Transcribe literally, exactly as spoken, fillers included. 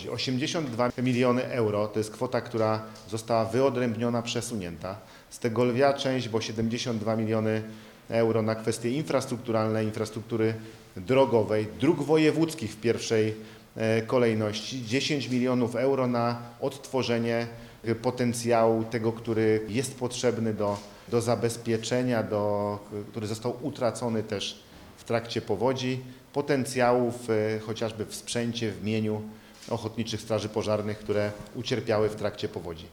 powodzi. osiemdziesiąt dwa miliony euro to jest kwota, która została wyodrębniona, przesunięta. Z tego lwia część, bo siedemdziesiąt dwa miliony euro na kwestie infrastrukturalne, infrastruktury drogowej, dróg wojewódzkich w pierwszej kolejności, dziesięć milionów euro na odtworzenie potencjału tego, który jest potrzebny do, do zabezpieczenia, do, który został utracony też w trakcie powodzi, potencjałów chociażby w sprzęcie, w mieniu Ochotniczych Straży Pożarnych, które ucierpiały w trakcie powodzi.